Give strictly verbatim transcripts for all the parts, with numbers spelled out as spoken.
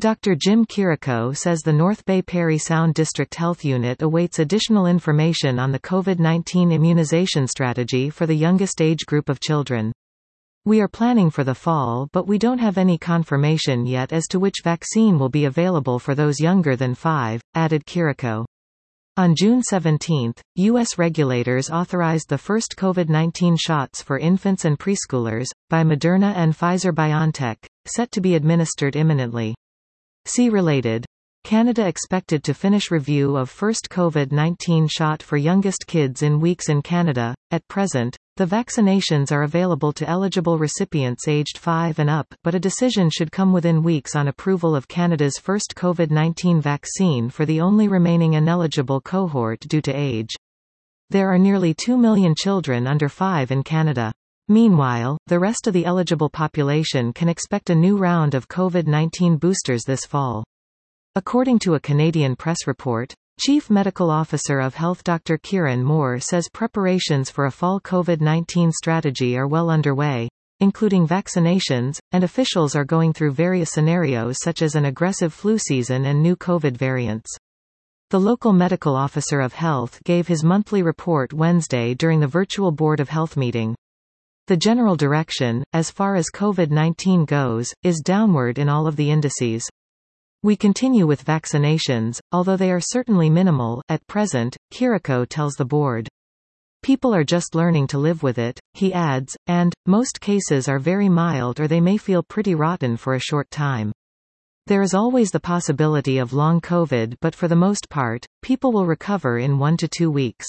Doctor Jim Kiriko says the North Bay Parry Sound District Health Unit awaits additional information on the COVID nineteen immunization strategy for the youngest age group of children. We are planning for the fall, but we don't have any confirmation yet as to which vaccine will be available for those younger than five, added Kiriko. On June seventeenth, U S regulators authorized the first COVID nineteen shots for infants and preschoolers, by Moderna and Pfizer-BioNTech, set to be administered imminently. See related. Canada expected to finish review of first COVID nineteen shot for youngest kids in weeks in Canada. At present, the vaccinations are available to eligible recipients aged five and up, but a decision should come within weeks on approval of Canada's first COVID nineteen vaccine for the only remaining ineligible cohort due to age. There are nearly two million children under five in Canada. Meanwhile, the rest of the eligible population can expect a new round of COVID nineteen boosters this fall. According to a Canadian press report, Chief Medical Officer of Health Doctor Kieran Moore says preparations for a fall COVID nineteen strategy are well underway, including vaccinations, and officials are going through various scenarios such as an aggressive flu season and new COVID variants. The local medical officer of health gave his monthly report Wednesday during the virtual Board of Health meeting. The general direction, as far as COVID nineteen goes, is downward in all of the indices. We continue with vaccinations, although they are certainly minimal, at present, Kiriko tells the board. People are just learning to live with it, he adds, and, most cases are very mild or they may feel pretty rotten for a short time. There is always the possibility of long COVID, but for the most part, people will recover in one to two weeks.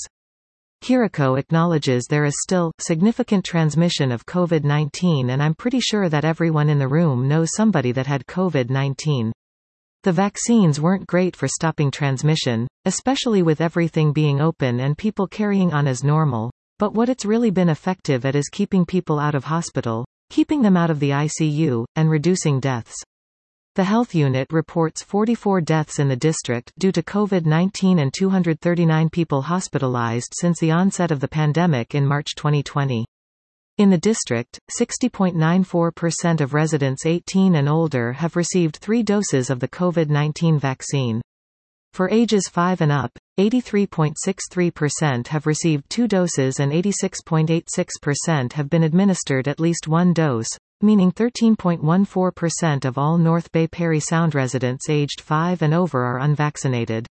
Kiriko acknowledges there is still significant transmission of COVID nineteen, and I'm pretty sure that everyone in the room knows somebody that had COVID nineteen. The vaccines weren't great for stopping transmission, especially with everything being open and people carrying on as normal, but what it's really been effective at is keeping people out of hospital, keeping them out of the I C U, and reducing deaths. The health unit reports forty-four deaths in the district due to COVID nineteen and two hundred thirty-nine people hospitalized since the onset of the pandemic in March twenty twenty. In the district, sixty point nine four percent of residents eighteen and older have received three doses of the COVID nineteen vaccine. For ages five and up, eighty-three point six three percent have received two doses and eighty-six point eight six percent have been administered at least one dose, meaning thirteen point one four percent of all North Bay Parry Sound residents aged five and over are unvaccinated.